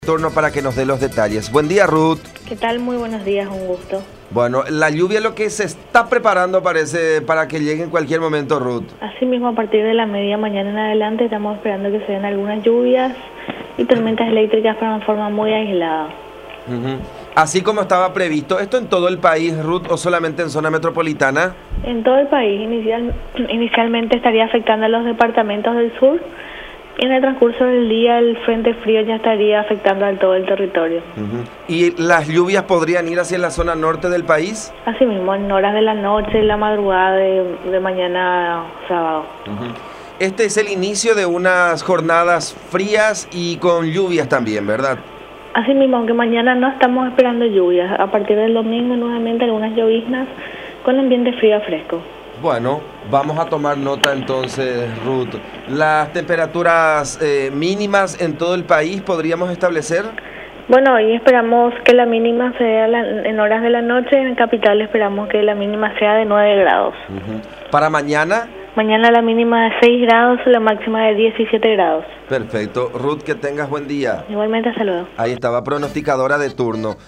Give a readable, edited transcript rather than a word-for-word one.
Turno para que nos dé los detalles. Buen día, Ruth. ¿Qué tal? Muy buenos días, un gusto. Bueno, la lluvia lo que se está preparando parece para que llegue en cualquier momento, Ruth. Asimismo, a partir de la media mañana en adelante estamos esperando que se den algunas lluvias y tormentas eléctricas, pero de forma muy aislada. Así como estaba previsto, ¿esto en todo el país, Ruth, o solamente en zona metropolitana? En todo el país, inicialmente estaría afectando a los departamentos del sur y en el transcurso del día el frente frío ya estaría afectando a todo el territorio. ¿Y las lluvias podrían ir hacia la zona norte del país? Asimismo, en horas de la noche, en la madrugada de mañana sábado. Este es el inicio de unas jornadas frías y con lluvias también, ¿verdad? Asimismo, aunque mañana no estamos esperando lluvias, a partir del domingo nuevamente algunas lloviznas con ambiente frío a fresco. Bueno, vamos a tomar nota entonces, Ruth. ¿Las temperaturas mínimas en todo el país podríamos establecer? Bueno, hoy esperamos que la mínima sea en horas de la noche, en capital esperamos que la mínima sea de 9 grados. ¿Para mañana? Mañana la mínima de 6 grados, la máxima de 17 grados. Perfecto. Ruth, que tengas buen día. Igualmente, hasta luego. Ahí estaba pronosticadora de turno.